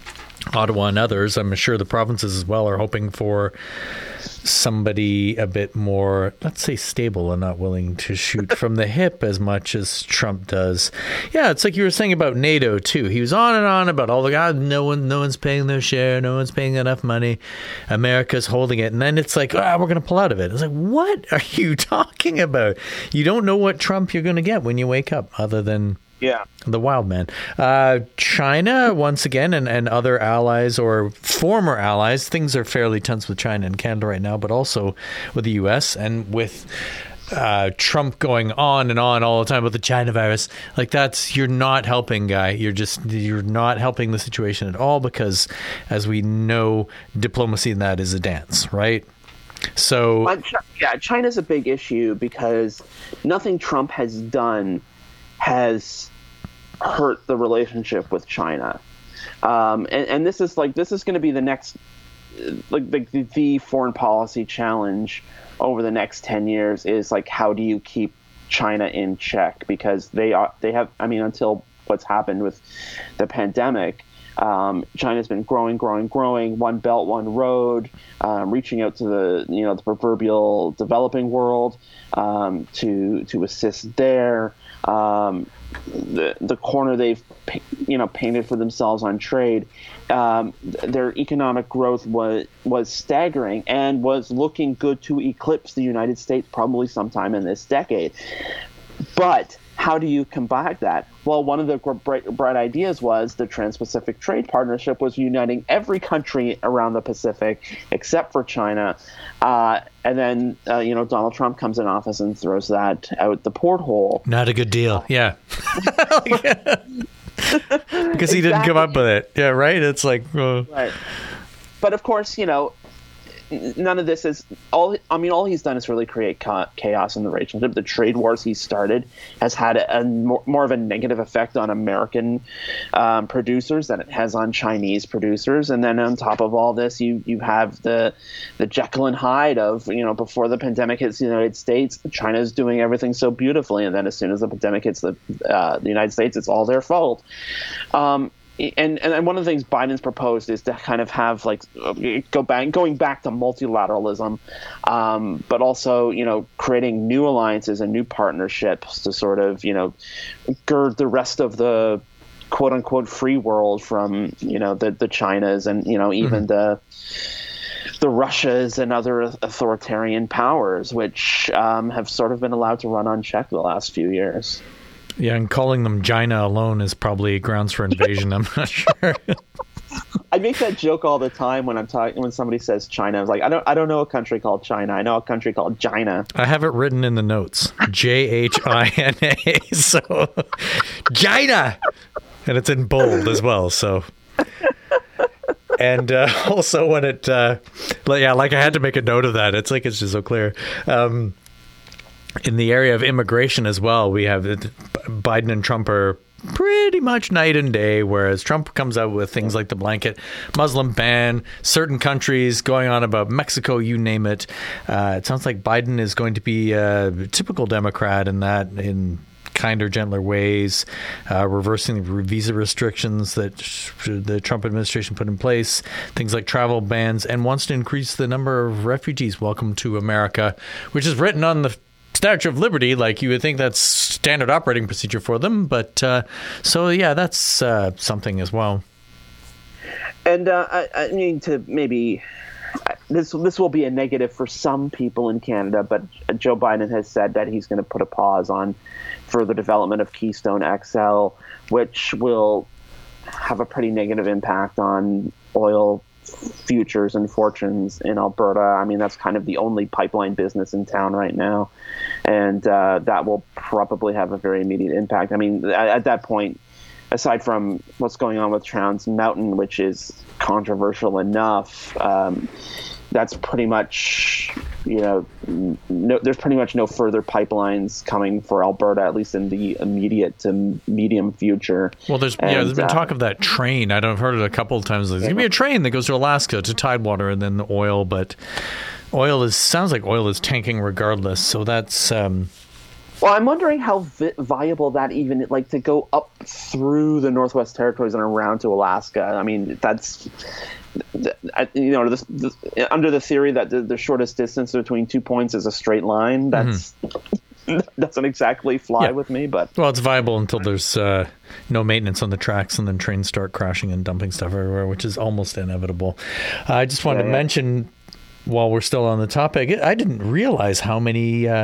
Ottawa and others, I'm sure the provinces as well, are hoping for somebody a bit more, let's say, stable and not willing to shoot from the hip as much as Trump does. Yeah, it's like you were saying about NATO too. He was on and on about all the God, no one, no one's paying their share, no one's paying enough money, America's holding it, and then it's like, ah, we're going to pull out of it. It's like, what are you talking about? You don't know what Trump you're going to get when you wake up, other than Yeah. the wild man. Uh, China, once again, and, and other allies or former allies, things are fairly tense with China and Canada right now, but also with the U S and with uh, Trump going on and on all the time with the China virus. Like, that's, you're not helping, guy. You're just, you're not helping the situation at all, because as we know, diplomacy in that is a dance, right? So, Well, Ch- yeah, China's a big issue because nothing Trump has done has hurt the relationship with China. Um, and, and this is like, this is going to be the next, like the, the foreign policy challenge over the next ten years is like, how do you keep China in check? Because they are, they have, I mean, until what's happened with the pandemic, Um, China's been growing, growing, growing, one belt, one road, um, reaching out to the, you know, the proverbial developing world um, to to assist there. Um, the the corner they've, you know, painted for themselves on trade, um, their economic growth was was staggering and was looking good to eclipse the United States probably sometime in this decade. But how do you combat that? Well, one of the bright, bright ideas was the Trans-Pacific Trade Partnership was uniting every country around the Pacific except for China. Uh, and then, uh, you know, Donald Trump comes in office and throws that out the porthole. not a good deal. Yeah. Because he didn't come up with it. Yeah, right? It's like... Uh... Right. But, of course, you know, none of this is all. I mean, all he's done is really create chaos in the relationship. The trade wars he started has had a, a more, more of a negative effect on American um, producers than it has on Chinese producers. And then on top of all this, you you have the the Jekyll and Hyde of, you know, before the pandemic hits the United States, China is doing everything so beautifully, and then as soon as the pandemic hits the uh, the United States, it's all their fault. Um, And, and one of the things Biden's proposed is to kind of have like go back, going back to multilateralism, um, but also, you know, creating new alliances and new partnerships to sort of, you know, gird the rest of the quote unquote free world from, you know, the, the Chinas and, you know, even mm-hmm. the the Russias and other authoritarian powers, which um, have sort of been allowed to run unchecked the last few years. Yeah, and calling them China alone is probably grounds for invasion. I'm not sure. I make that joke all the time when I'm talking when somebody says China. I was like, I don't, I don't know a country called China. I know a country called China. I have it written in the notes, J H I N A. So, China, and it's in bold as well. So, and uh, also when it, uh, yeah, like I had to make a note of that. It's like it's just so clear. Um, In the area of immigration as well, we have Biden and Trump are pretty much night and day, whereas Trump comes out with things like the blanket Muslim ban, certain countries going on about Mexico, you name it. Uh, it sounds like Biden is going to be a typical Democrat in that, in kinder, gentler ways, uh, reversing the visa restrictions that the Trump administration put in place, things like travel bans, and wants to increase the number of refugees welcome to America, which is written on the Statue of Liberty, like you would think that's standard operating procedure for them. But uh, so, yeah, that's uh, something as well. And uh, I, I mean, to maybe this this will be a negative for some people in Canada, but Joe Biden has said that he's going to put a pause on further development of Keystone X L, which will have a pretty negative impact on oil futures and fortunes in Alberta. I mean, that's kind of the only pipeline business in town right now, and uh, that will probably have a very immediate impact. I mean, at, at that point, aside from what's going on with Trans Mountain, which is controversial enough, um, that's pretty much, you know, no, there's pretty much no further pipelines coming for Alberta, at least in the immediate to medium future. Well, there's and, yeah, there's been uh, talk of that train. I don't, I've heard it a couple of times. There's going to be a train that goes to Alaska to Tidewater and then the oil, but oil is sounds like oil is tanking regardless. So that's um, Well, I'm wondering how vi- viable that even, like, to go up through the Northwest Territories and around to Alaska. I mean, that's, you know, this, this, under the theory that the, the shortest distance between two points is a straight line, that's mm-hmm. doesn't exactly fly yeah. with me. But well, it's viable until there's uh, no maintenance on the tracks, and then trains start crashing and dumping stuff everywhere, which is almost inevitable. Uh, I just wanted yeah, to yeah. mention, while we're still on the topic, I didn't realize how many uh,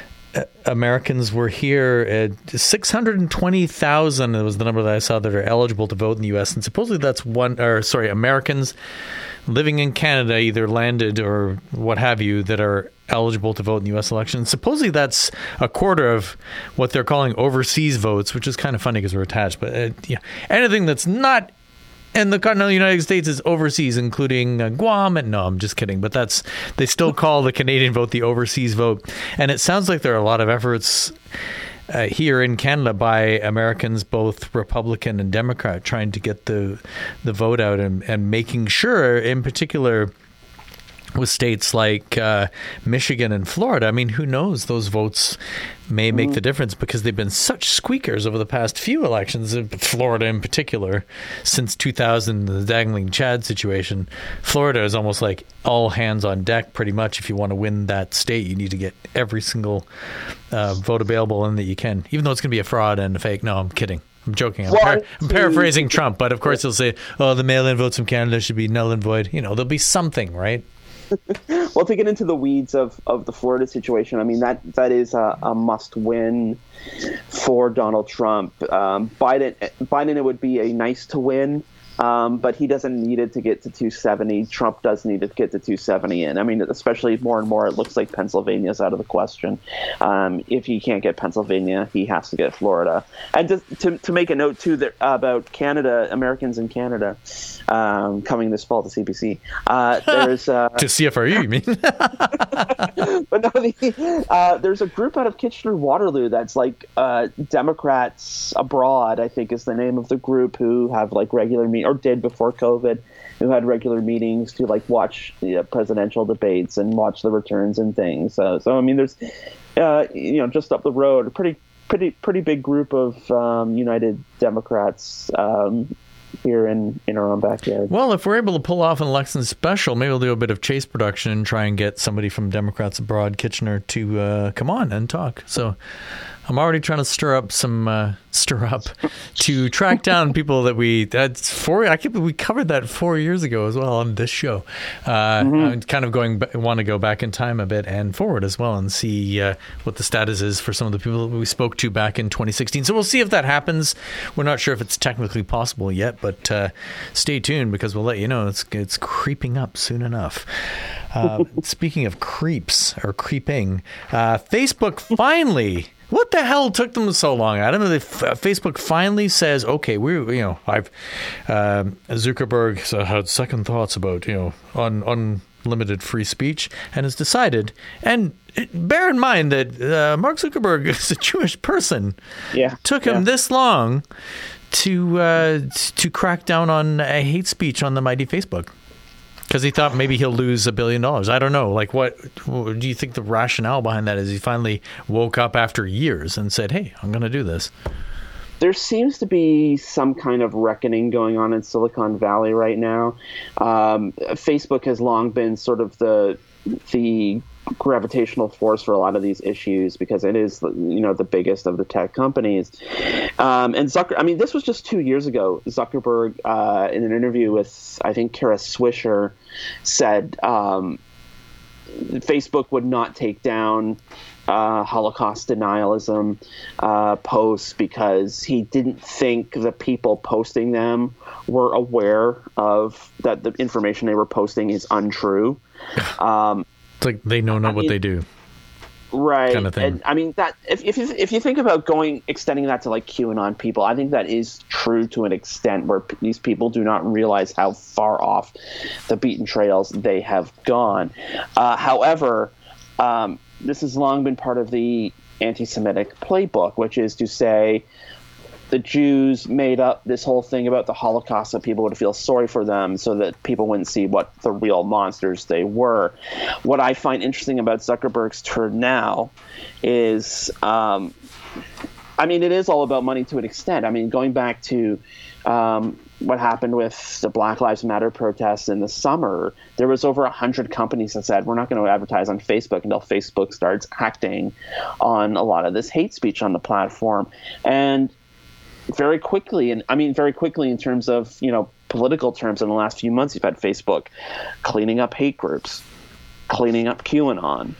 Americans were here. Uh, six hundred twenty thousand was the number that I saw that are eligible to vote in the U S, and supposedly that's one, or sorry, Americans living in Canada, either landed or what have you, that are eligible to vote in the U S election. Supposedly that's a quarter of what they're calling overseas votes, which is kind of funny because we're attached. But uh, yeah, anything that's not in the continental United States is overseas, including uh, Guam. And no, I'm just kidding. But that's, they still call the Canadian vote the overseas vote. And it sounds like there are a lot of efforts uh, here in Canada by Americans, both Republican and Democrat, trying to get the the vote out and, and making sure, in particular, with states like uh, Michigan and Florida. I mean, who knows? Those votes may make the difference because they've been such squeakers over the past few elections, Florida in particular, since two thousand, the Dangling Chad situation. Florida is almost like all hands on deck, pretty much. If you want to win that state, you need to get every single uh, vote available in that you can, even though it's going to be a fraud and a fake. No, I'm kidding. I'm joking. I'm, par- I'm paraphrasing Trump, but of course he'll say, oh, the mail-in votes from Canada should be null and void. You know, there'll be something, right? Well, to get into the weeds of, of the Florida situation, I mean, that that is a, a must-win for Donald Trump. Um, Biden, Biden, it would be a nice to win, um, but he doesn't need it to get to two seventy. Trump does need it to get to two seventy. And I mean, especially more and more, it looks like Pennsylvania's out of the question. Um, if he can't get Pennsylvania, he has to get Florida. And to to, to make a note, too, that, about Canada, Americans in Canada, Um, coming this fall to C B C. Uh, there's uh, to C F R U, you mean? But no, the, uh, there's a group out of Kitchener-Waterloo that's like uh, Democrats Abroad, I think is the name of the group, who have like regular meet or did before COVID, who had regular meetings to like watch the uh, presidential debates and watch the returns and things. So, so I mean, there's uh, you know, just up the road, a pretty pretty pretty big group of um, United Democrats. Um, here in, in our own backyard. Well, if we're able to pull off an election special, maybe we'll do a bit of chase production and try and get somebody from Democrats Abroad, Kitchener, to uh, come on and talk. So I'm already trying to stir up some uh, stir up to track down people that we that's four. I can't believe we covered that four years ago as well on this show. Uh, mm-hmm. I'm kind of going want to go back in time a bit and forward as well and see uh, what the status is for some of the people that we spoke to back in twenty sixteen. So we'll see if that happens. We're not sure if it's technically possible yet, but uh, stay tuned because we'll let you know. It's it's creeping up soon enough. Uh, speaking of creeps or creeping, uh, Facebook finally. What the hell took them so long? I don't know. If Facebook finally says, "Okay, we, you know, I've um, Zuckerberg had second thoughts about, you know, on unlimited free speech, and has decided." And bear in mind that uh, Mark Zuckerberg is a Jewish person. Yeah, took him yeah. this long to uh, to crack down on uh, hate speech on the mighty Facebook. Because he thought maybe he'll lose a billion dollars. I don't know. Like, what, what do you think the rationale behind that is? He finally woke up after years and said, hey, I'm going to do this. There seems to be some kind of reckoning going on in Silicon Valley right now. Um, Facebook has long been sort of the the gravitational force for a lot of these issues because it is, you know, the biggest of the tech companies. Um, and Zucker, I mean, this was just two years ago. Zuckerberg, uh, in an interview with, I think, Kara Swisher, said um, Facebook would not take down uh, Holocaust denialism uh, posts because he didn't think the people posting them were aware of that the information they were posting is untrue. Um, It's like they know not I what mean, they do, right? Kind of thing. And I mean that if if you, if you think about going extending that to like QAnon people, I think that is true to an extent where p- these people do not realize how far off the beaten trails they have gone. Uh, however, um, this has long been part of the anti-Semitic playbook, which is to say, the Jews made up this whole thing about the Holocaust so people would feel sorry for them, so that people wouldn't see what the real monsters they were. What I find interesting about Zuckerberg's turn now is, um, I mean, it is all about money to an extent. I mean, going back to um, what happened with the Black Lives Matter protests in the summer, there was over one hundred companies that said, we're not going to advertise on Facebook until Facebook starts acting on a lot of this hate speech on the platform. And very quickly, and I mean very quickly in terms of, you know, political terms, in the last few months, you've had Facebook cleaning up hate groups, cleaning up QAnon.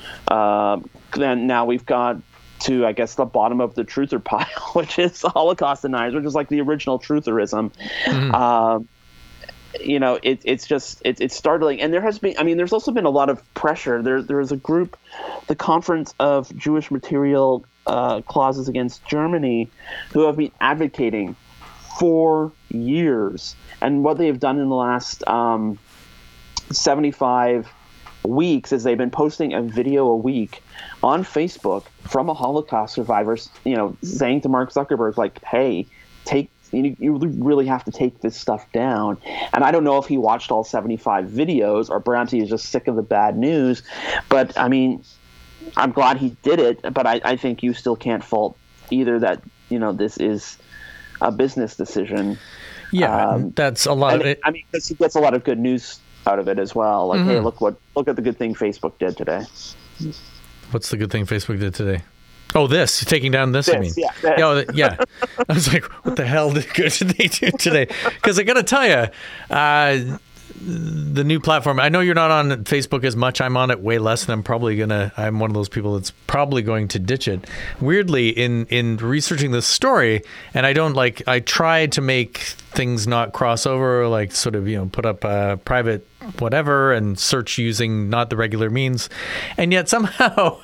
Um, then now we've got to, I guess, the bottom of the truther pile, which is Holocaust deniers, which is like the original trutherism. Mm-hmm. Um, you know, it, it's just it, it's startling. And there has been, I mean, there's also been a lot of pressure. There, there is a group, the Conference of Jewish Material uh, Clauses Against Germany, who have been advocating for years. And what they have done in the last um, seventy-five weeks is they've been posting a video a week on Facebook from a Holocaust survivor, you know, saying to Mark Zuckerberg, like, hey, take, you, you really have to take this stuff down. And I don't know if he watched all seventy-five videos, or perhaps he was just sick of the bad news. But I mean, I'm glad he did it, but I, I think you still can't fault either that, you know, this is a business decision. Yeah, um, that's a lot and, of it. I mean, because he gets a lot of good news out of it as well. Like, mm-hmm. hey, look what look at the good thing Facebook did today. What's the good thing Facebook did today? Oh, this taking down this. this I mean, yeah, yeah, yeah. I was like, what the hell did, good did they do today? Because I got to tell you, uh, the new platform. I know you're not on Facebook as much. I'm on it way less, and I'm probably gonna. I'm one of those people that's probably going to ditch it. Weirdly, in in researching this story, and I don't like. I try to make things not cross over, like sort of, you know, put up a private whatever and search using not the regular means, and yet somehow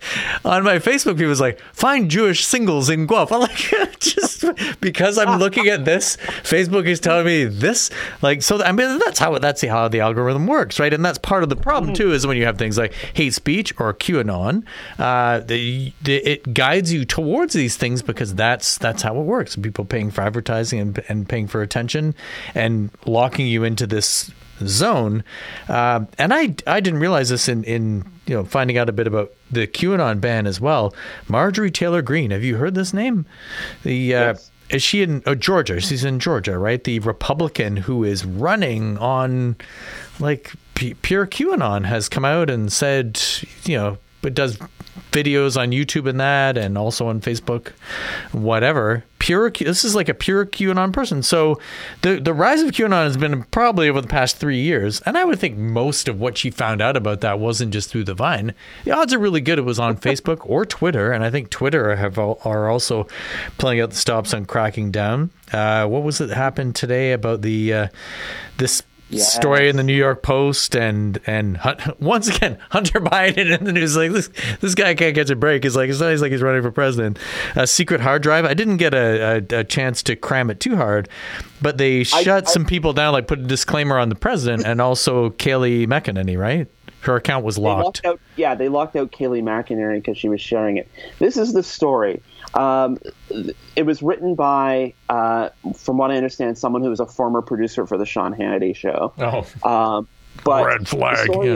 on my Facebook feed was like, find Jewish singles in Guelph. I'm like, just because I'm looking at this, Facebook is telling me this. Like, so I mean, that's how that's how the algorithm works, right? And that's part of the problem too, is when you have things like hate speech or QAnon, uh, the, the, it guides you towards these things because that's that's how it works. People paying for advertising and, and paying for attention and locking you into this zone. Uh, and I I didn't realize this in in you know finding out a bit about the QAnon ban as well. Marjorie Taylor Greene, have you heard this name? The uh, yes. Is she in oh, Georgia? She's in Georgia, right? The Republican who is running on like p- pure QAnon has come out and said, you know, but does videos on YouTube and that, and also on Facebook, whatever. Pure, this is like a pure QAnon person. So the the rise of QAnon has been probably over the past three years, and I would think most of what she found out about that wasn't just through the Vine. The odds are really good it was on Facebook or Twitter, and I think Twitter have are also pulling out the stops on cracking down. Uh, what was it that happened today about the uh, this? Yes. Story in the New York Post, and and once again Hunter Biden in the news, like this this guy can't catch a break. It's like it's not like he's running for president. A secret hard drive. I didn't get a, a, a chance to cram it too hard, but they shut I, I, some people down, like put a disclaimer on the president and also Kayleigh McEnany, right? Her account was locked. locked out, yeah, they locked out Kayleigh McEnany because she was sharing it. This is the story. Um, it was written by, uh, from what I understand, someone who was a former producer for the Sean Hannity show. Oh, um, but red flag. The story,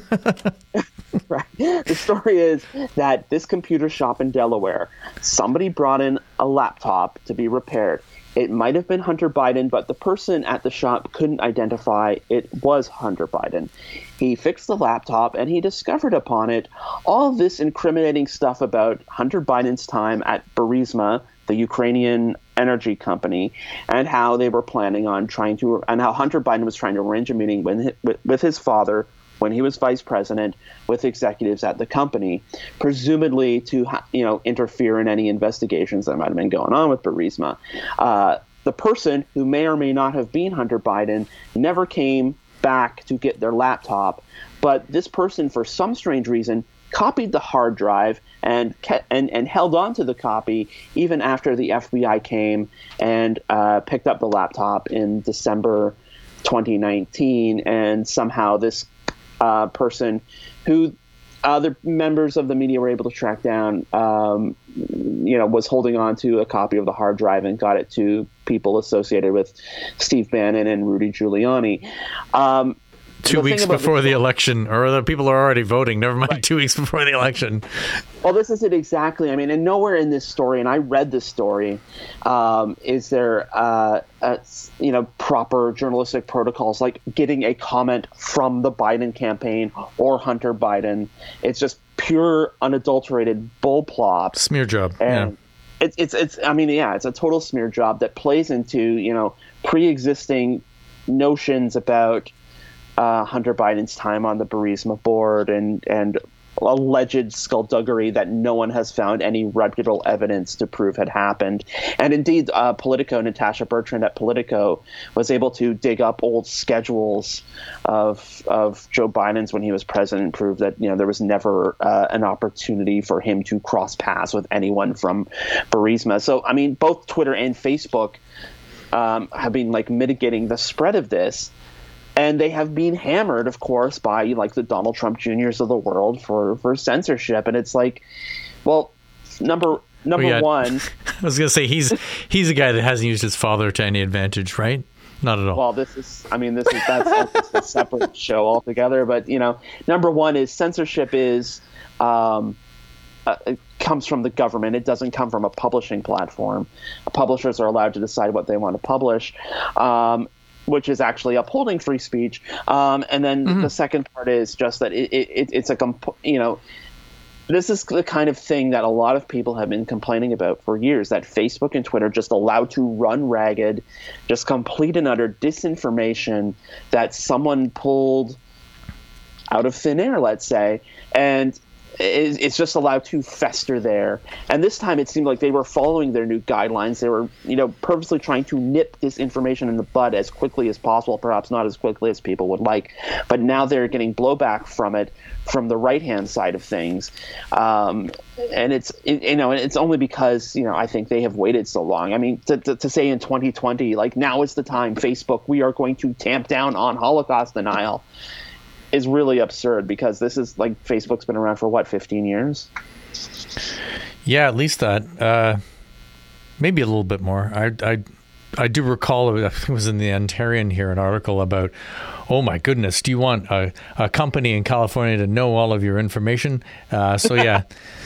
yeah. is, right, the story is that this computer shop in Delaware, somebody brought in a laptop to be repaired. It might have been Hunter Biden, but the person at the shop couldn't identify it was Hunter Biden. He fixed the laptop, and he discovered upon it all this incriminating stuff about Hunter Biden's time at Burisma, the Ukrainian energy company, and how they were planning on trying to, and how Hunter Biden was trying to arrange a meeting with, with his father when he was vice president with executives at the company, presumably to, you know, interfere in any investigations that might have been going on with Burisma. Uh, the person who may or may not have been Hunter Biden never came back to get their laptop, but this person, for some strange reason, copied the hard drive and kept, and, and held on to the copy even after the F B I came and uh, picked up the laptop in December twenty nineteen, and somehow this Uh, person who other members of the media were able to track down, um, you know, was holding on to a copy of the hard drive and got it to people associated with Steve Bannon and Rudy Giuliani. Um, Two weeks before the election, or the people are already voting. Never mind, Right. two weeks before the election. Well, this is it exactly. I mean, and nowhere in this story, and I read this story, um, is there, uh, a, you know, proper journalistic protocols like getting a comment from the Biden campaign or Hunter Biden. It's just pure, unadulterated bullplop. Smear job. And yeah. it's it's it's. I mean, yeah, it's a total smear job that plays into, you know, pre-existing notions about Uh, Hunter Biden's time on the Burisma board and and alleged skullduggery that no one has found any reputable evidence to prove had happened. And indeed, uh, Politico, Natasha Bertrand at Politico, was able to dig up old schedules of of Joe Biden's when he was president and prove that, you know, there was never uh, an opportunity for him to cross paths with anyone from Burisma. So, I mean, both Twitter and Facebook um, have been like mitigating the spread of this. And they have been hammered, of course, by like the Donald Trump Juniors of the world for, for censorship. And it's like, well, number number Oh, yeah. one. I was going to say, he's he's a guy that hasn't used his father to any advantage, right? Not at all. Well, this is, I mean, this is, that's that's a separate show altogether. But, you know, number one is censorship is, um, uh, it comes from the government. It doesn't come from a publishing platform. Publishers are allowed to decide what they want to publish. Um, which is actually upholding free speech. Um, and then mm-hmm. the second part is just that it, it, it's a, comp- you know, this is the kind of thing that a lot of people have been complaining about for years, that Facebook and Twitter just allow to run ragged, just complete and utter disinformation that someone pulled out of thin air, let's say, and it's just allowed to fester there. And this time it seemed like they were following their new guidelines. They were, you know, purposely trying to nip this information in the bud as quickly as possible, perhaps not as quickly as people would like. But now they're getting blowback from it from the right-hand side of things. Um, and it's, it, you know, it's only because, you know, I think they have waited so long. I mean, to, to, to say in twenty twenty, like, now is the time, Facebook, we are going to tamp down on Holocaust denial, is really absurd, because this is like, Facebook's been around for what, fifteen years? Yeah, at least that. Uh, maybe a little bit more. I, I, I do recall, I think it was in the Ontarian here, an article about, oh my goodness, do you want a, a company in California to know all of your information? Uh, so yeah,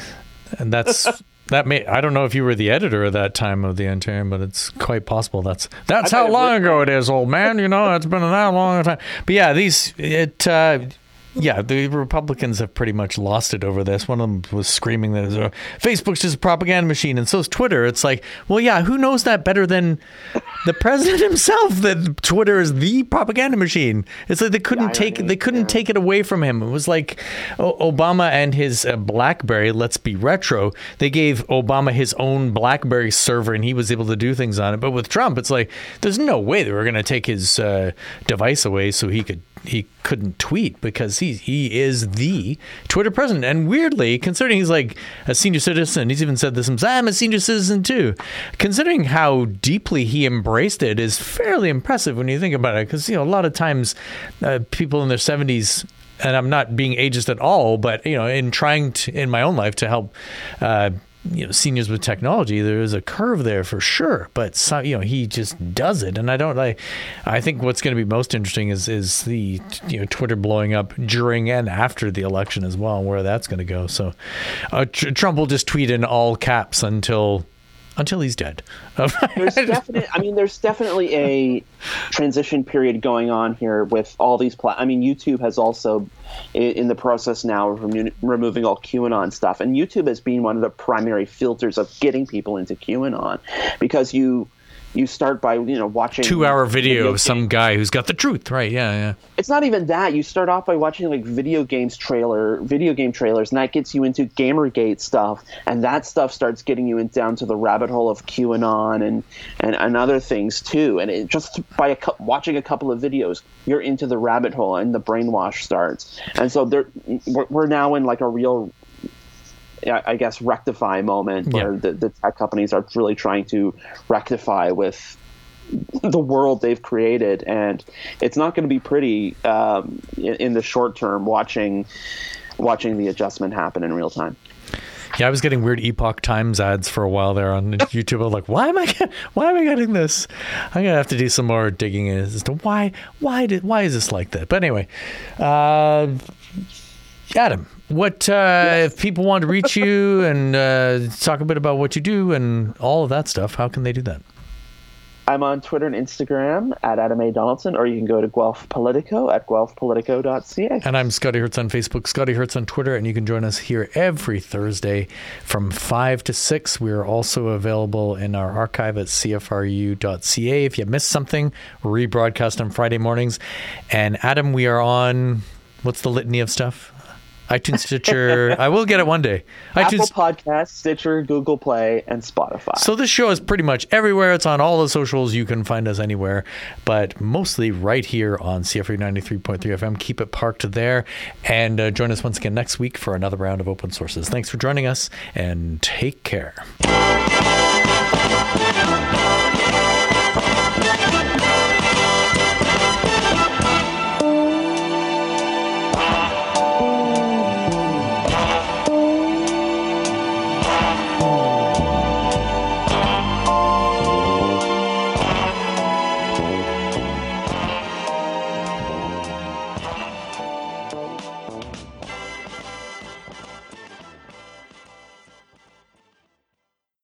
and that's, that may, I don't know if you were the editor at that time of the Ontarian, but it's quite possible that's that's how long ago it is, old man. You know, it's been that long a time. But yeah, these it. Uh, yeah, the Republicans have pretty much lost it over this. One of them was screaming that uh, Facebook's just a propaganda machine, and so is Twitter. It's like, well, yeah, who knows that better than the president himself? That Twitter is the propaganda machine. It's like they couldn't the take they couldn't yeah. take it away from him. It was like o- Obama and his uh, BlackBerry. Let's be retro. They gave Obama his own BlackBerry server, and he was able to do things on it. But with Trump, it's like there's no way they were going to take his uh, device away so he could. He couldn't tweet, because he he is the Twitter president. And weirdly, considering he's like a senior citizen, he's even said this himself, I'm a senior citizen too. Considering how deeply he embraced it is fairly impressive when you think about it. Because, you know, a lot of times uh, people in their seventies, and I'm not being ageist at all, but, you know, in trying to, in my own life to help uh, you know, seniors with technology, there is a curve there for sure, but so, you know, he just does it. And I don't like, I think what's going to be most interesting is, is the, you know, Twitter blowing up during and after the election as well, where that's going to go. So uh, tr- Trump will just tweet in all caps until, until he's dead. There's definite, I mean, there's definitely a transition period going on here with all these. Pla- I mean, YouTube has also in, in the process now of remo- removing all QAnon stuff, and YouTube has been one of the primary filters of getting people into QAnon, because you you start by, you know, watching two hour video, video of some games. guy who's got the truth, right? Yeah, yeah. It's not even that. You start off by watching like video games trailer, video game trailers, and that gets you into Gamergate stuff, and that stuff starts getting you in, down to the rabbit hole of QAnon and and, and other things too. And it, just by a, watching a couple of videos, you're into the rabbit hole, and the brainwash starts. And so there, we're, we're now in like a real, I guess, rectify moment where yeah. the, the tech companies are really trying to rectify with the world they've created. And it's not going to be pretty um, in, in the short term, watching watching the adjustment happen in real time. Yeah, I was getting weird Epoch Times ads for a while there on YouTube. I was like, why am I get, why am I getting this? I'm gonna have to do some more digging as to why why did why is this like that? But anyway, uh, Adam, what uh, yes. if people want to reach you and uh, talk a bit about what you do and all of that stuff? How can they do that? I'm on Twitter and Instagram at Adam A. Donaldson, or you can go to Guelph Politico at guelph politico dot c a. And I'm Scotty Hertz on Facebook, Scotty Hertz on Twitter, and you can join us here every Thursday from five to six. We are also available in our archive at c f r u dot c a. If you missed something, rebroadcast on Friday mornings. And Adam, we are on, what's the litany of stuff? iTunes, Stitcher. I will get it one day. Apple iTunes, Podcasts, Stitcher, Google Play, and Spotify. So this show is pretty much everywhere. It's on all the socials. You can find us anywhere, but mostly right here on C F R U ninety-three point three F M. Keep it parked there. And uh, join us once again next week for another round of Open Sources. Thanks for joining us, and take care.